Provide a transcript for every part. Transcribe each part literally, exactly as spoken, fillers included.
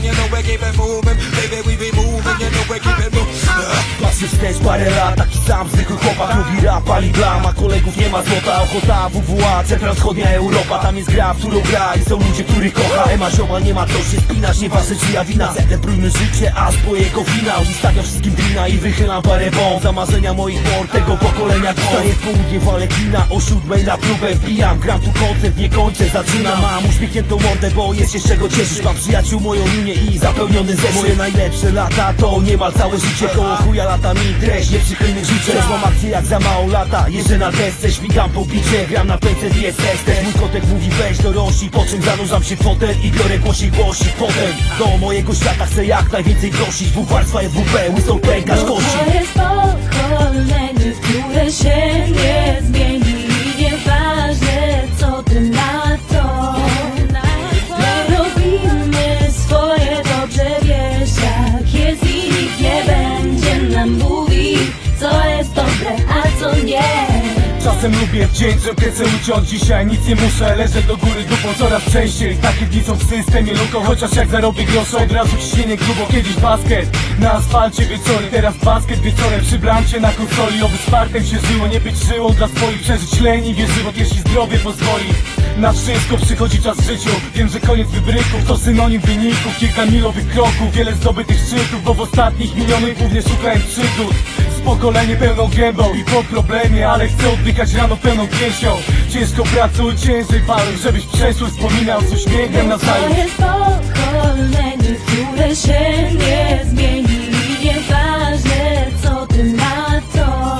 you know we keep it moving. Baby, we be moving, you know we keep it moving. Patrzę wstecz parę lat, taki sam zwykły chłopak. Lubi rap, pali blam, a kolegów nie ma złota. Ochota, W W A, Central Wschodnia Europa. Tam jest gra, w którą gra i są ludzie, których kocha. Ema zioma, nie ma co się spinać, nieważne czyja wina. Celebrujmy życie, aż po jego finał. I stawiam wszystkim drina i wychylam parę bomb. Za marzenia moich mord, tego pokolenia głos. To jest południe, walę kina, o siódmej na próbę wbijam. Gram tu koncert, nie kończę, zaczynam. Mam uśmiechniętą mordę, bo jest się z czego cieszyć. Mam przyjaciół, moją linię i zapełniony zeszyt. Moje najlepsze lata to niemal całe życie. Koło chuja lata mi treść nieprzychylnych życzeń. Też mam akcję jak za mało lata. Jeżdżę na desce, śmigam po bicie. Gram na pęce D S S. Też mój kotek mówi weź do rości. Po czym zanurzam się w fotel i biorę głośniej głosik. Potem do mojego świata chcę jak najwięcej prosić. W warstwa jest W P, łysą pękasz kości. To jest pokolenie, które się nie zmieni. I nieważne co ty na to. My robimy swoje, dobrze wiesz jak jest. I nikt nie będzie nam mówił co jest dobre, a co nie. Czasem lubię wdzięk, że chcę uciąć. Dzisiaj nic nie muszę, leżę do góry dupą coraz częściej. Takie dni są w systemie luką, chociaż jak zarobię grosze od razu ciśnienie grubo. Kiedyś basket na asfalcie wieczory, teraz basket wieczorem przy bramcie na konsoli. Oby z partem się żyło, nie być żyłą dla swoich. Przeżyć leni, wierzywot, jeśli zdrowie pozwoli. Na wszystko przychodzi czas w życiu. Wiem, że koniec wybryków to synonim wyników. Kilka milowych kroków, wiele zdobytych szczytów. Bo w ostatnich minionych głównie szukałem przygód. Pokolenie pełną gębą i po problemie, ale chcę oddychać rano pełną pięścią. Ciężko pracuj, ciężej paluj, żebyś przeszłość wspominał z uśmiechem na To jest pokolenie, które się nie zmieni. I nieważne co ty na to.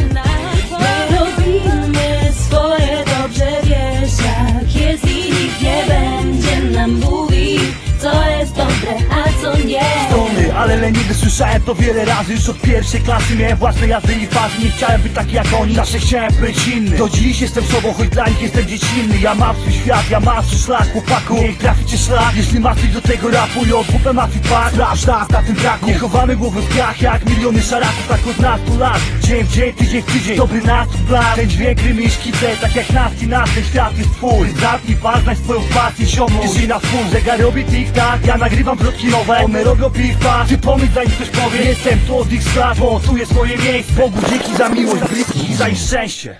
My robimy swoje, dobrze wiesz jak jest. I nikt nie będzie nam mówił co jest dobre, a co nie. Strony, ale leniwy słyszałem to wiele razy. Już od pierwszej klasy miałem własne jazdy i fazy. Nie chciałem być taki jak oni, zawsze chciałem być inny. Do dziś jestem sobą, choć dla nich jestem dziecinny. Ja mam swój świat, ja mam swój szlak, chłopaku. Niech traficie szlak, jeśli masz coś do tego rapu. I od W P Mafii Park, sprawdź nas na tym traku. Nie chowamy głowy w piach jak miliony szaraków. Tak od nastu lat, dzień w dzień, tydzień w tydzień. Dobry nastrój, blat, ten dźwięk, rymy i szkice. Tak jak nas i nas, ten świat jest twój. Zamknij pas, znajdź swoją pasję, ziomu. Jeżeli na wpół, zegar robi tik-tak. Ja nagrywam wrotki nowe, one robią piw-paw. Ty pomyśl zanim ktoś powie, jestem tu od ich strat, bo tu jest moje miejsce. Bogu dzięki za miłość, bliskich i za ich szczęście.